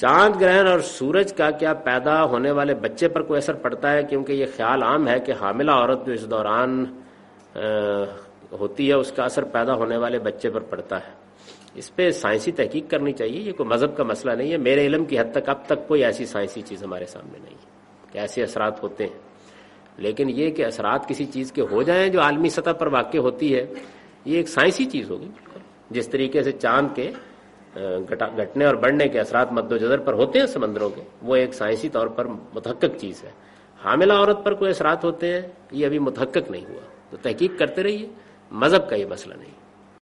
चांद ग्रहण और सूरज का क्या पैदा होने वाले बच्चे पर कोई असर पड़ता है? क्योंकि ये ख्याल आम है कि हामिला औरत जो इस दौरान होती है उसका असर पैदा होने वाले बच्चे पर पड़ता है। इस पे साइंसी तहकीक करनी चाहिए। ये कोई मजहब का मसला नहीं है। मेरे इल्म की हद तक अब तक कोई ऐसी साइंसी चीज हमारे सामने नहीं है कि ऐसे असरात होते हैं। लेकिन ये कि असरात किसी चीज के हो जाएं जो आलमी सतह पर वाक़ई होती है, ये एक साइंसी चीज होगी। बिल्कुल जिस तरीके से चांद के घटने और बढ़ने के असरात मद्दोजर पर होते हैं समंदरों के, वो एक साइंसी तौर पर मुतहक्कक चीज है। हामिला औरत पर कोई असरात होते हैं, ये अभी मुतहक्कक नहीं हुआ। तो तहकीक करते रहिए, मजहब का ये मसला नहीं।